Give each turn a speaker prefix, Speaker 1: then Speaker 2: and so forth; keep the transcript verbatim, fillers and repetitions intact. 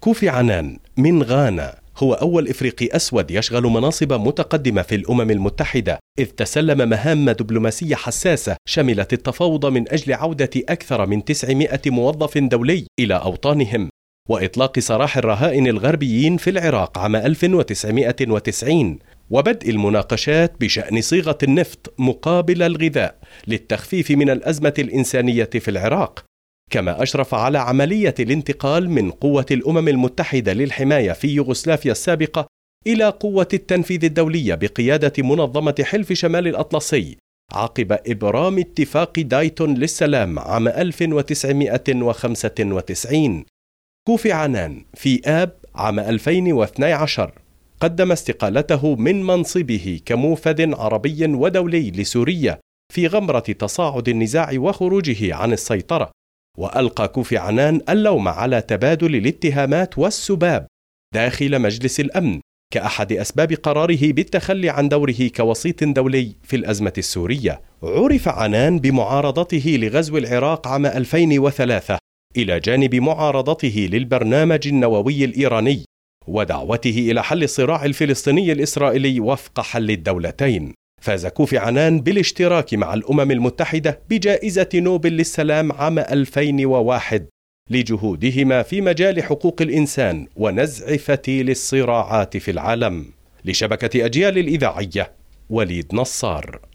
Speaker 1: كوفي عنان من غانا هو أول إفريقي أسود يشغل مناصب متقدمة في الأمم المتحدة، إذ تسلم مهام دبلوماسية حساسة شملت التفاوض من أجل عودة أكثر من تسعمائة موظف دولي إلى أوطانهم، وإطلاق سراح الرهائن الغربيين في العراق عام ألف وتسعمائة وتسعين، وبدء المناقشات بشأن صيغة النفط مقابل الغذاء للتخفيف من الأزمة الإنسانية في العراق. كما أشرف على عملية الانتقال من قوة الأمم المتحدة للحماية في يوغوسلافيا السابقة إلى قوة التنفيذ الدولية بقيادة منظمة حلف شمال الأطلسي عقب إبرام اتفاق دايتون للسلام عام ألف وتسعمائة وخمسة وتسعين. كوفي عنان في آب عام ألفين واثني عشر قدم استقالته من منصبه كموفد عربي ودولي لسوريا في غمرة تصاعد النزاع وخروجه عن السيطرة، وألقى كوفي عنان اللوم على تبادل الاتهامات والسباب داخل مجلس الأمن كأحد أسباب قراره بالتخلي عن دوره كوسيط دولي في الأزمة السورية. عرف عنان بمعارضته لغزو العراق عام ألفين وثلاثة إلى جانب معارضته للبرنامج النووي الإيراني ودعوته إلى حل الصراع الفلسطيني الإسرائيلي وفق حل الدولتين. فاز كوفي عنان بالاشتراك مع الأمم المتحدة بجائزة نوبل للسلام عام ألفين وواحد لجهودهما في مجال حقوق الإنسان ونزع فتيل الصراعات في العالم. لشبكة أجيال الإذاعية، وليد نصار.